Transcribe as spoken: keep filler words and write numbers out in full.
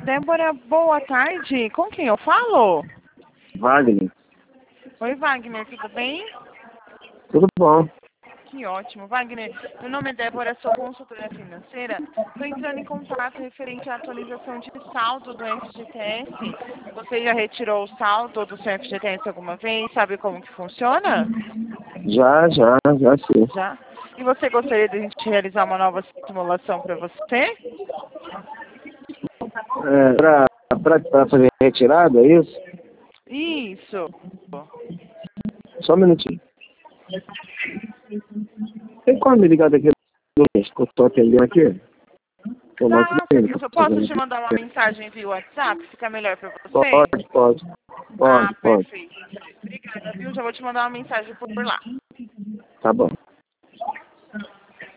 Débora, boa tarde. Com quem eu falo? Wagner. Oi, Wagner, tudo bem? Tudo bom. Que ótimo. Wagner, meu nome é Débora, sou consultora financeira. Estou entrando em contato referente à atualização de saldo do F G T S. Você já retirou o saldo do seu F G T S alguma vez? Sabe como que funciona? Já, já, já sim. Já? E você gostaria de a gente realizar uma nova simulação para você? É, para fazer retirada, é isso? Isso. Só um minutinho. Tem como me ligar daqui do mês que eu estou atendendo aqui? Que é o nosso Tá, clínico. eu posso te mandar uma mensagem via WhatsApp? Fica melhor para você? Pode, pode. Ah, Pode, pode. perfeito. Obrigada, viu? Já vou te mandar uma mensagem por lá. Tá bom.